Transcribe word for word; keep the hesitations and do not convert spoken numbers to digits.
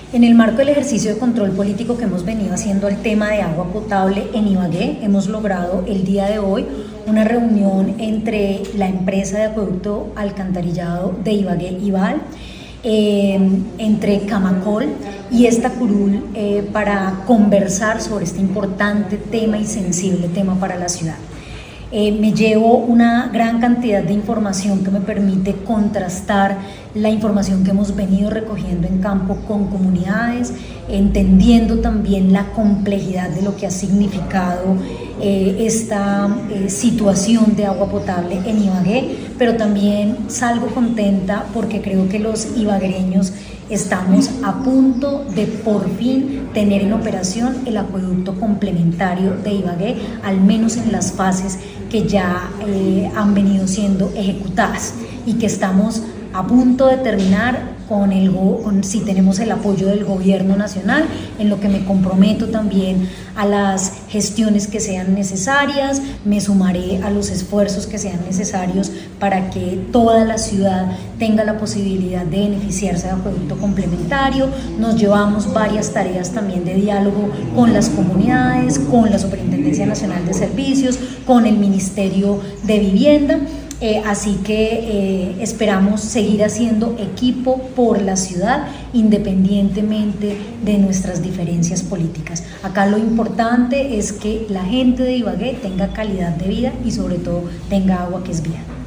En el marco del ejercicio de control político que hemos venido haciendo al tema de agua potable en Ibagué, hemos logrado el día de hoy una reunión entre la empresa de acueducto alcantarillado de Ibagué, Ival, eh, entre Camacol y esta curul eh, para conversar sobre este importante tema y sensible tema para la ciudad. Eh, me llevo una gran cantidad de información que me permite contrastar la información que hemos venido recogiendo en campo con comunidades, entendiendo también la complejidad de lo que ha significado eh, esta eh, situación de agua potable en Ibagué, pero también salgo contenta porque creo que los ibaguereños estamos a punto de por fin tener en operación el acueducto complementario de Ibagué, al menos en las fases que ya eh, han venido siendo ejecutadas y que estamos a punto de terminar con el, con, si tenemos el apoyo del gobierno nacional, en lo que me comprometo también a las gestiones que sean necesarias, me sumaré a los esfuerzos que sean necesarios para que toda la ciudad tenga la posibilidad de beneficiarse de acueducto complementario. Nos llevamos varias tareas también de diálogo con las comunidades, con la Superintendencia Nacional de Servicios, con el Ministerio de Vivienda. Eh, así que eh, esperamos seguir haciendo equipo por la ciudad independientemente de nuestras diferencias políticas. Acá lo importante es que la gente de Ibagué tenga calidad de vida y sobre todo tenga agua que es vida.